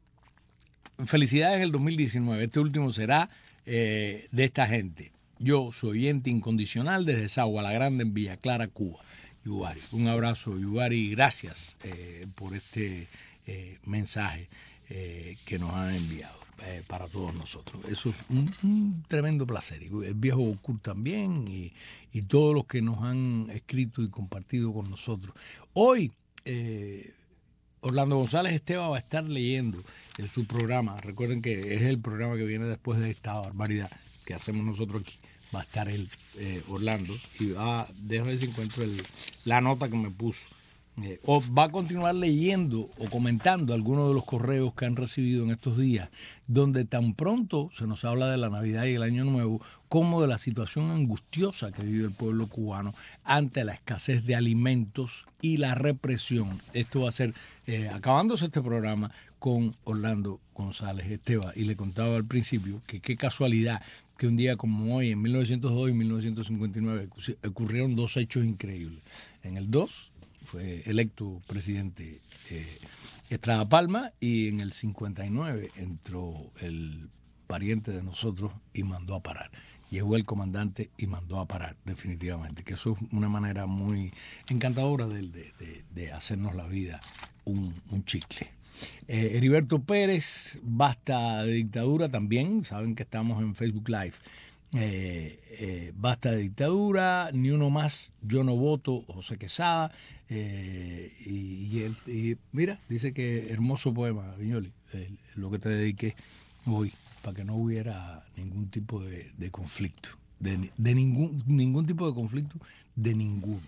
C: Felicidades en el dos mil diecinueve. Este último será eh, de esta gente. Yo soy oyente incondicional desde Sagua La Grande en Villa Clara, Cuba. Yubari. Un abrazo, Yubari. Gracias eh, por este eh, mensaje eh, que nos han enviado eh, para todos nosotros. Eso es un, un tremendo placer. El viejo Ocul también y, y todos los que nos han escrito y compartido con nosotros. Hoy, eh, Orlando González Esteban va a estar leyendo en su programa. Recuerden que es el programa que viene después de esta barbaridad que hacemos nosotros aquí. Va a estar él, eh, Orlando, y va, déjame ver si encuentro el, la nota que me puso. Eh, o va a continuar leyendo o comentando algunos de los correos que han recibido en estos días, donde tan pronto se nos habla de la Navidad y el Año Nuevo, como de la situación angustiosa que vive el pueblo cubano ante la escasez de alimentos y la represión. Esto va a ser, eh, acabándose este programa, con Orlando González Esteban. Y le contaba al principio que qué casualidad que un día como hoy, en mil novecientos dos y mil novecientos cincuenta y nueve, ocurrieron dos hechos increíbles. En el dos fue electo presidente eh, Estrada Palma, y en el cincuenta y nueve entró el pariente de nosotros y mandó a parar. Llegó el comandante y mandó a parar, definitivamente, que eso es una manera muy encantadora de, de, de, de hacernos la vida un, un chicle. Eh, Heriberto Pérez, basta de dictadura también, saben que estamos en Facebook Live. Eh, eh, basta de dictadura, ni uno más, yo no voto, José Quesada. Eh, y, y, él, y mira, dice que hermoso poema, Viñoli, eh, lo que te dediqué hoy, para que no hubiera ningún tipo de, de conflicto, de, de ningún, ningún tipo de conflicto, de ninguno.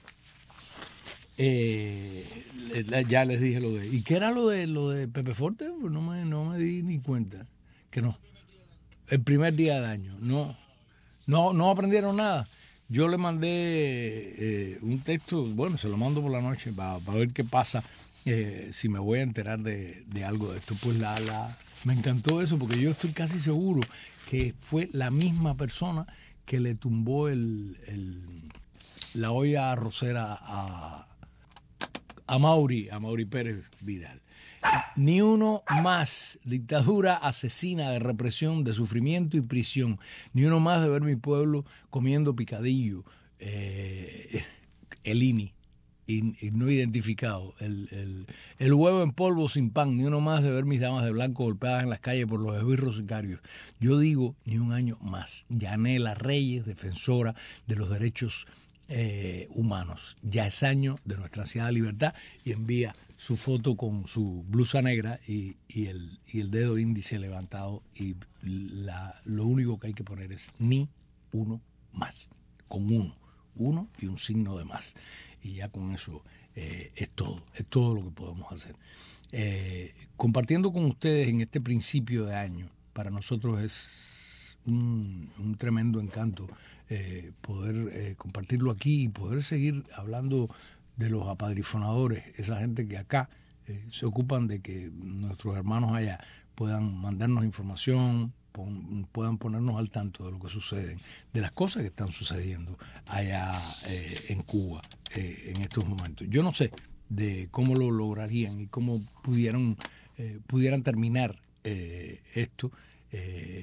C: Eh, ya les dije lo de... ¿Y qué era lo de lo de Pepe Forte? Pues no me, no me di ni cuenta. Que no. El primer día de año. No, no, no aprendieron nada. Yo le mandé eh, un texto, bueno, se lo mando por la noche para, para ver qué pasa, eh, si me voy a enterar de, de algo de esto. Pues la, la, me encantó eso, porque yo estoy casi seguro que fue la misma persona que le tumbó el, el, la olla arrocera a... a Mauri, a Mauri Pérez Vidal. Ni uno más. Dictadura asesina de represión, de sufrimiento y prisión. Ni uno más de ver mi pueblo comiendo picadillo. Eh, el I N I, in, in, no identificado. El, el, el huevo en polvo sin pan. Ni uno más de ver mis damas de blanco golpeadas en las calles por los esbirros sicarios. Yo digo, ni un año más. Yanela Reyes, defensora de los derechos Eh, humanos. Ya es año de nuestra ansiada libertad, y envía su foto con su blusa negra y, y, el, y el dedo índice levantado, y la, lo único que hay que poner es ni uno más, con uno, uno y un signo de más, y ya con eso eh, es todo, es todo lo que podemos hacer. Eh, compartiendo con ustedes en este principio de año para nosotros es un, un tremendo encanto eh, poder eh, compartirlo aquí y poder seguir hablando de los apadrinadores, esa gente que acá eh, se ocupan de que nuestros hermanos allá puedan mandarnos información, pon, puedan ponernos al tanto de lo que sucede, de las cosas que están sucediendo allá eh, en Cuba eh, en estos momentos. Yo no sé de cómo lo lograrían y cómo pudieran, eh, pudieran terminar eh, esto, eh,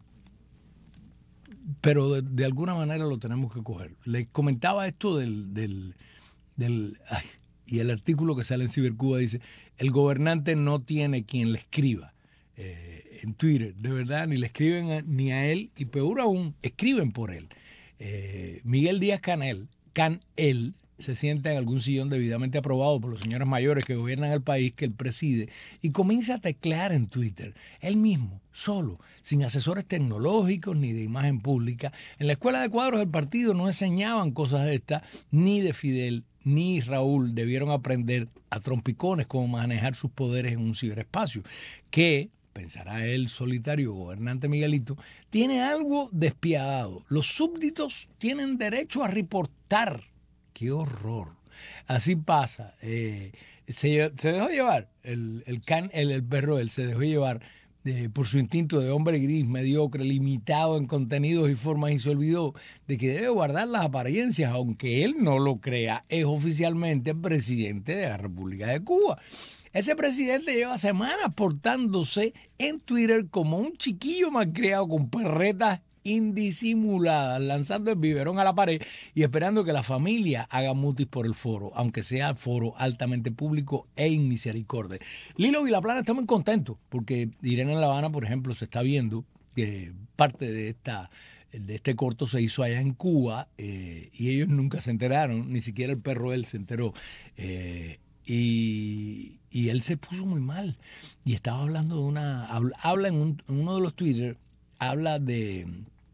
C: pero de, de alguna manera lo tenemos que coger. Les comentaba esto del... del, del ay, y el artículo que sale en Cibercuba dice, el gobernante no tiene quien le escriba eh, en Twitter, de verdad, ni le escriben a, ni a él, y peor aún, escriben por él. Eh, Miguel Díaz Canel, Canel, se sienta en algún sillón debidamente aprobado por los señores mayores que gobiernan el país que él preside y comienza a teclear en Twitter, él mismo, solo, sin asesores tecnológicos ni de imagen pública. En la escuela de cuadros del partido no enseñaban cosas de estas, ni de Fidel, ni Raúl debieron aprender a trompicones cómo manejar sus poderes en un ciberespacio, que, pensará el solitario gobernante Miguelito, tiene algo despiadado. Los súbditos tienen derecho a reportar. ¡Qué horror! Así pasa. Eh, se, se dejó llevar, el, el, can, el, el perro, él se dejó llevar eh, por su instinto de hombre gris, mediocre, limitado en contenidos y formas, y se olvidó de que debe guardar las apariencias, aunque él no lo crea, es oficialmente presidente de la República de Cuba. Ese presidente lleva semanas portándose en Twitter como un chiquillo malcriado con perretas indisimuladas, lanzando el biberón a la pared y esperando que la familia haga mutis por el foro, aunque sea foro altamente público e inmisericordia. Lilo y La Plana está muy contentos porque Irene en La Habana, por ejemplo, se está viendo que parte de esta de este corto se hizo allá en Cuba eh, y ellos nunca se enteraron, ni siquiera el perro él se enteró. Eh, y, y él se puso muy mal y estaba hablando de una... Habla, habla en, un, en uno de los Twitter, habla de...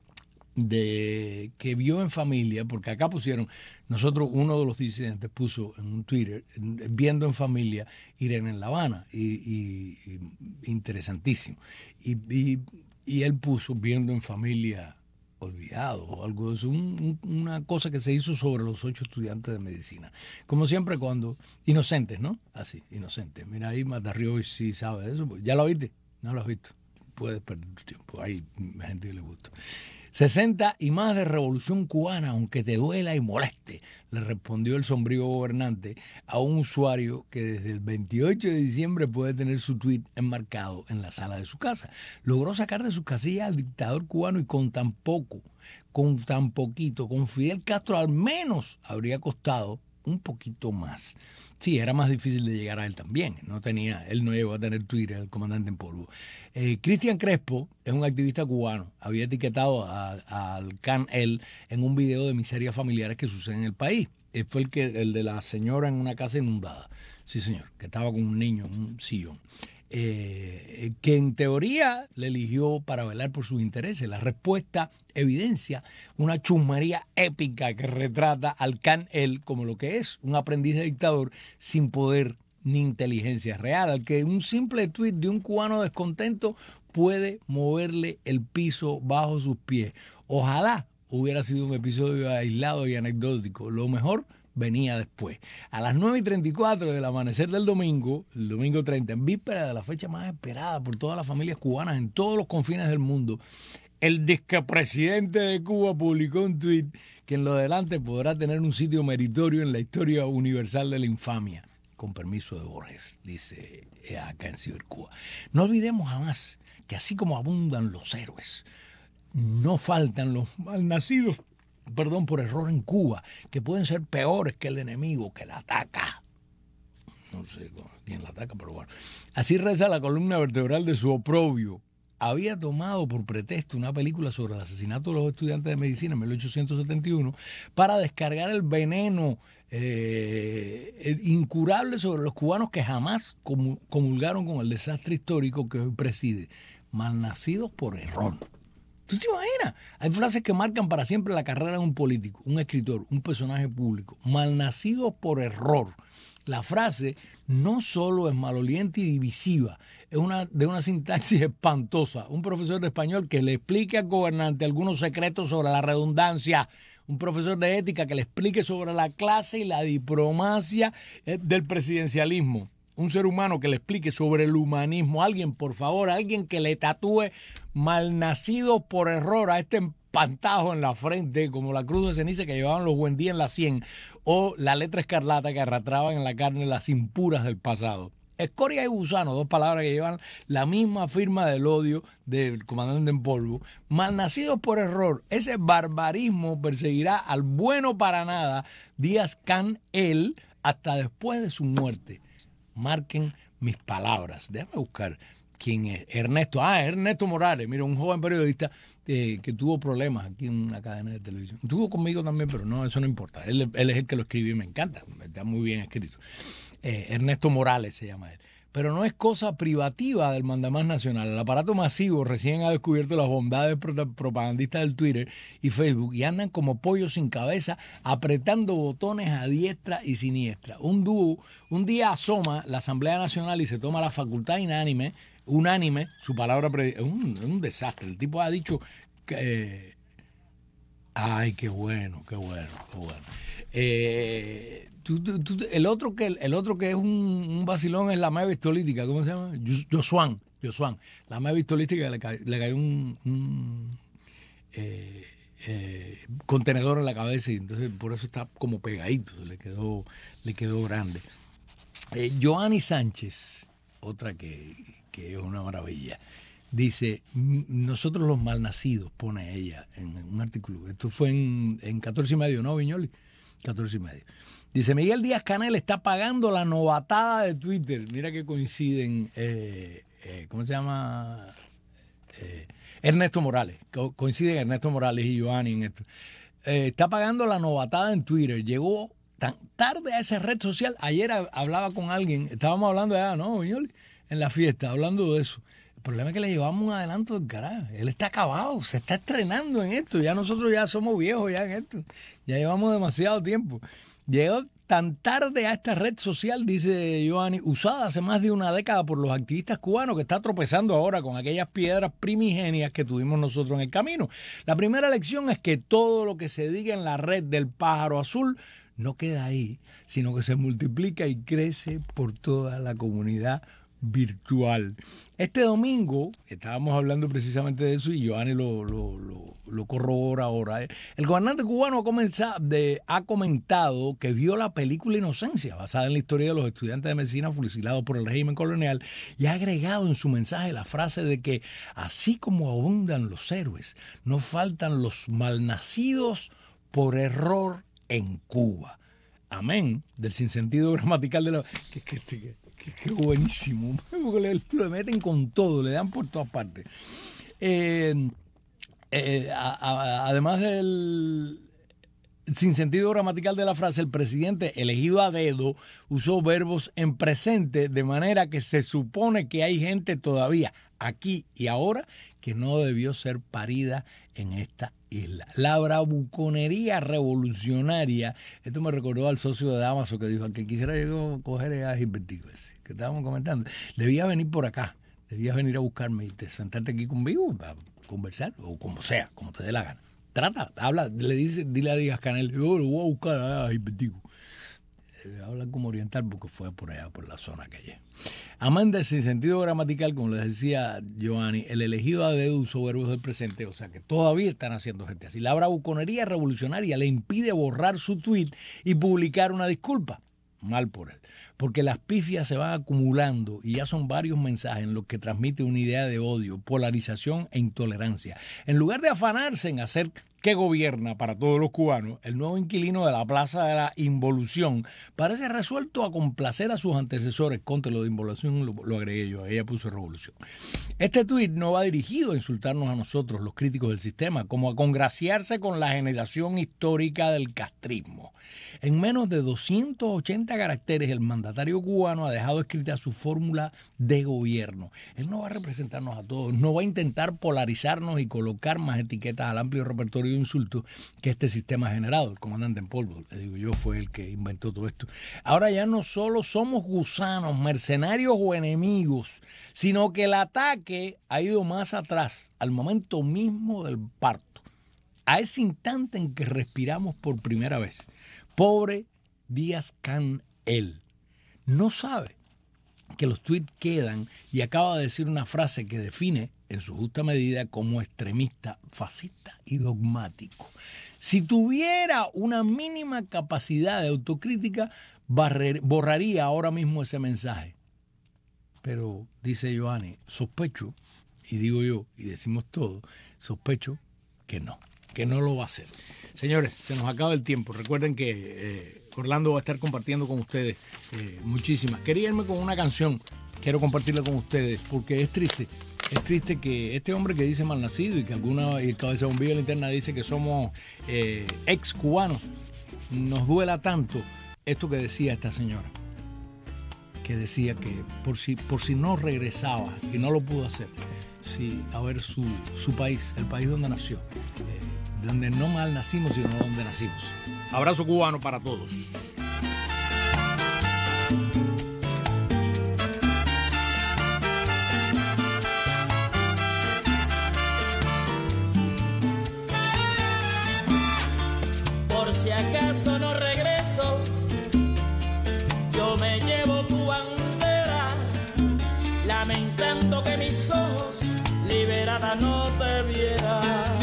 C: de que vio en familia, porque acá pusieron, nosotros, uno de los disidentes puso en un Twitter, viendo en familia Irene en La Habana, y, y, y interesantísimo. Y, y, y él puso viendo en familia olvidado o algo de eso, un, un, una cosa que se hizo sobre los ocho estudiantes de medicina. Como siempre cuando, inocentes, ¿no? Así, inocentes. Mira ahí Matarrio sí sabe de eso, pues, ¿ya lo viste? No lo has visto. Puedes perder tu tiempo, hay gente que le gusta. sesenta y más de revolución cubana, aunque te duela y moleste, le respondió el sombrío gobernante a un usuario que desde el veintiocho de diciembre puede tener su tuit enmarcado en la sala de su casa. Logró sacar de sus casillas al dictador cubano y con tan poco, con tan poquito, con Fidel Castro al menos habría costado un poquito más. Sí, era más difícil de llegar a él también. No tenía, él no llegó a tener Twitter, el comandante en polvo. Eh, Cristian Crespo es un activista cubano. Había etiquetado al Canel en un video de miserias familiares que suceden en el país. Él fue el, que, el de la señora en una casa inundada. Sí, señor, que estaba con un niño en un sillón. Eh, que en teoría le eligió para velar por sus intereses. La respuesta evidencia una chusmería épica que retrata al Canel como lo que es, un aprendiz de dictador sin poder ni inteligencia real, al que un simple tuit de un cubano descontento puede moverle el piso bajo sus pies. Ojalá hubiera sido un episodio aislado y anecdótico. Lo mejor venía después. A las nueve y treinta y cuatro del amanecer del domingo, el domingo treinta, en víspera de la fecha más esperada por todas las familias cubanas en todos los confines del mundo, el disquepresidente de Cuba publicó un tuit que en lo adelante podrá tener un sitio meritorio en la historia universal de la infamia. Con permiso de Borges, dice acá en Cibercuba. No olvidemos jamás que así como abundan los héroes, no faltan los malnacidos, perdón, por error en Cuba, que pueden ser peores que el enemigo que la ataca. No sé quién la ataca, pero bueno. Así reza la columna vertebral de su oprobio. Había tomado por pretexto una película sobre el asesinato de los estudiantes de medicina en mil ochocientos setenta y uno para descargar el veneno eh, el incurable sobre los cubanos que jamás comulgaron con el desastre histórico que hoy preside. Malnacidos por error. ¿Tú te imaginas? Hay frases que marcan para siempre la carrera de un político, un escritor, un personaje público, malnacidos por error. La frase no solo es maloliente y divisiva, es una, de una sintaxis espantosa. Un profesor de español que le explique al gobernante algunos secretos sobre la redundancia. Un profesor de ética que le explique sobre la clase y la diplomacia del presidencialismo. Un ser humano que le explique sobre el humanismo. Alguien, por favor, alguien que le tatúe malnacido por error a este espantajo en la frente, como la cruz de ceniza que llevaban los Buendía en la sien, o la letra escarlata que arrastraban en la carne las impuras del pasado. Escoria y gusano, dos palabras que llevan la misma firma del odio del comandante en polvo. Malnacidos por error, ese barbarismo perseguirá al bueno para nada Díaz Canel hasta después de su muerte. Marquen mis palabras. Déjame buscar quién es. Ernesto. Ah, Ernesto Morales. Mira, un joven periodista eh, que tuvo problemas aquí en una cadena de televisión. Tuvo conmigo también, pero no, eso no importa. Él, él es el que lo escribió y me encanta. Está muy bien escrito. Eh, Ernesto Morales se llama él. Pero no es cosa privativa del mandamás nacional. El aparato masivo recién ha descubierto las bondades propagandistas del Twitter y Facebook y andan como pollos sin cabeza apretando botones a diestra y siniestra. Un dúo, un día asoma la Asamblea Nacional y se toma la facultad unánime, unánime, su palabra es un, un desastre. El tipo ha dicho que... Eh, ay, qué bueno, qué bueno, qué bueno. Eh... Tú, tú, tú, el otro que el otro que es un, un vacilón es la meva histolítica, ¿cómo se llama? Josuán, Josuán. La meva histolítica le, ca, le cayó un, un eh, eh, contenedor en la cabeza y entonces por eso está como pegadito, le quedó, le quedó grande. Eh, Joanny Sánchez, otra que, que es una maravilla, dice, nosotros los malnacidos, pone ella en un artículo. Esto fue en, en catorce y medio, ¿no, Viñoli? catorce y medio. Dice, Miguel Díaz Canel está pagando la novatada de Twitter. Mira que coinciden, eh, eh, ¿cómo se llama? Eh, Ernesto Morales. Co- coinciden Ernesto Morales y Joanny en esto. Eh, está pagando la novatada en Twitter. Llegó tan tarde a esa red social. Ayer a, hablaba con alguien, estábamos hablando de, ¿no, Viñoli? En la fiesta, hablando de eso. El problema es que le llevamos un adelanto del carajo. Él está acabado, se está estrenando en esto. Ya nosotros ya somos viejos ya en esto. Ya llevamos demasiado tiempo. Llegó tan tarde a esta red social, dice Joanny, usada hace más de una década por los activistas cubanos, que está tropezando ahora con aquellas piedras primigenias que tuvimos nosotros en el camino. La primera lección es que todo lo que se diga en la red del pájaro azul no queda ahí, sino que se multiplica y crece por toda la comunidad virtual. Este domingo, estábamos hablando precisamente de eso y Joanny lo, lo, lo, lo corrobora ahora. El gobernante cubano ha, comenzado de, ha comentado que vio la película Inocencia, basada en la historia de los estudiantes de medicina fusilados por el régimen colonial, y ha agregado en su mensaje la frase de que así como abundan los héroes, no faltan los malnacidos por error en Cuba. Amén. Del sinsentido gramatical de la... Que, que, que, Qué buenísimo, porque le, lo meten con todo, le dan por todas partes. Eh, eh, a, a, además del sinsentido gramatical de la frase, el presidente elegido a dedo usó verbos en presente, de manera que se supone que hay gente todavía aquí y ahora que no debió ser parida en esta isla. La bravuconería revolucionaria, esto me recordó al socio de Damaso que dijo, al que quisiera yo coger a Gilbertico ese, que estábamos comentando, debía venir por acá, debías venir a buscarme y te, sentarte aquí conmigo para conversar, o como sea, como te dé la gana. Trata, habla, le dice, dile a Díaz Canel, yo lo voy a buscar a Gilbertico. Hablan como oriental porque fue por allá, por la zona que hay. Amanda, sin sentido gramatical, como les decía Joanny, el elegido a dedo usó verbos del presente, o sea que todavía están haciendo gente así. La bravuconería revolucionaria le impide borrar su tweet y publicar una disculpa. Mal por él. Porque las pifias se van acumulando y ya son varios mensajes en los que transmite una idea de odio, polarización e intolerancia. En lugar de afanarse en hacer que gobierna para todos los cubanos, el nuevo inquilino de la Plaza de la Involución parece resuelto a complacer a sus antecesores. Contra lo de involución lo, lo agregué yo, ella puso revolución. Este tuit no va dirigido a insultarnos a nosotros, los críticos del sistema, como a congraciarse con la generación histórica del castrismo. En menos de doscientos ochenta caracteres, el mandatario mandatario cubano ha dejado escrita su fórmula de gobierno. Él no va a representarnos a todos, no va a intentar polarizarnos y colocar más etiquetas al amplio repertorio de insultos que este sistema ha generado. El comandante en polvo, le digo yo, fue el que inventó todo esto. Ahora ya no solo somos gusanos, mercenarios o enemigos, sino que el ataque ha ido más atrás, al momento mismo del parto, a ese instante en que respiramos por primera vez. Pobre Díaz-Canel, no sabe que los tweets quedan y acaba de decir una frase que define en su justa medida como extremista, fascista y dogmático. Si tuviera una mínima capacidad de autocrítica, barrer, borraría ahora mismo ese mensaje. Pero, dice Joanny, sospecho, y digo yo, y decimos todo, sospecho que no, que no lo va a hacer. Señores, se nos acaba el tiempo. Recuerden que eh, Orlando va a estar compartiendo con ustedes eh, muchísimas. Quería irme con una canción, quiero compartirla con ustedes, porque es triste. Es triste que este hombre que dice malnacido y que alguna y el cabeza bombilla de la interna dice que somos eh, ex cubanos, nos duela tanto esto que decía esta señora, que decía que por si, por si no regresaba y no lo pudo hacer, sí, a ver su, su país, el país donde nació, eh, donde no mal nacimos, sino donde nacimos. Abrazo cubano para todos.
M: Por si acaso no regreso, yo me llevo tu bandera, lamentando que mis ojos liberada no te vieran.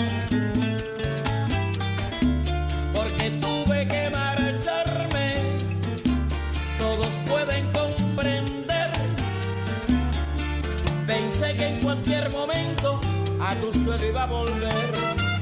M: Porque tuve que marcharme, todos pueden comprender. Pensé que en cualquier momento a tu suelo iba a volver.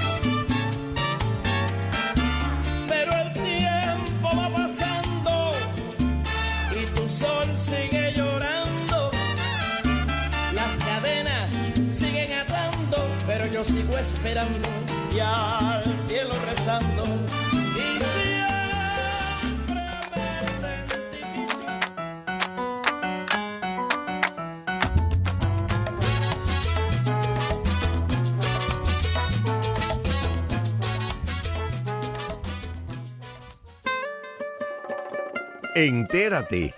M: Pero el tiempo va pasando y tu sol sigue llorando. Las cadenas siguen atando, pero yo sigo esperando y al cielo rezando. Y siempre me sentí.
N: Entérate.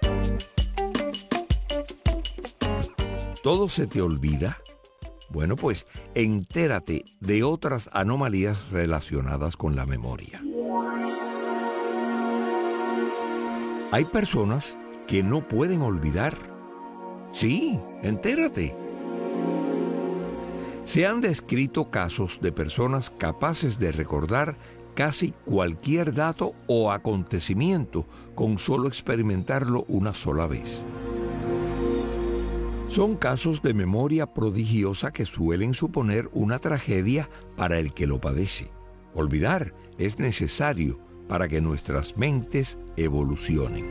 N: ¿Todo se te olvida? Bueno, pues entérate de otras anomalías relacionadas con la memoria. Hay personas que no pueden olvidar. Sí, entérate. Se han descrito casos de personas capaces de recordar casi cualquier dato o acontecimiento con solo experimentarlo una sola vez. Son casos de memoria prodigiosa que suelen suponer una tragedia para el que lo padece. Olvidar es necesario para que nuestras mentes evolucionen.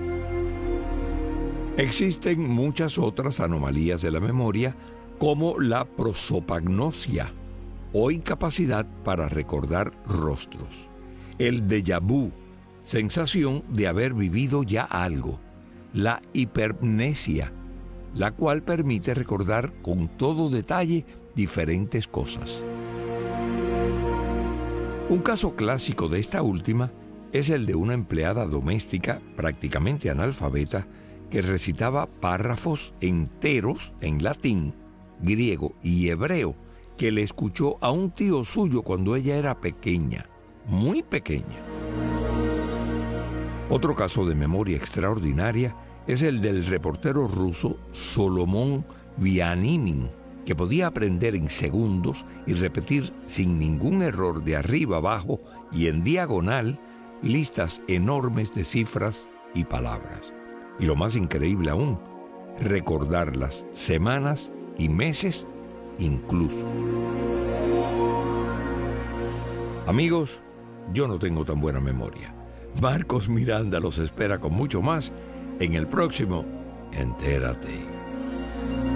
N: Existen muchas otras anomalías de la memoria, como la prosopagnosia, o incapacidad para recordar rostros. El déjà vu, sensación de haber vivido ya algo. La hipermnesia, la cual permite recordar con todo detalle diferentes cosas. Un caso clásico de esta última es el de una empleada doméstica prácticamente analfabeta que recitaba párrafos enteros en latín, griego y hebreo que le escuchó a un tío suyo cuando ella era pequeña, muy pequeña. Otro caso de memoria extraordinaria es el del reportero ruso Solomon Vianimin, que podía aprender en segundos y repetir sin ningún error de arriba abajo y en diagonal listas enormes de cifras y palabras. Y lo más increíble aún, recordarlas semanas y meses incluso. Amigos, yo no tengo tan buena memoria. Marcos Miranda los espera con mucho más en el próximo Entérate.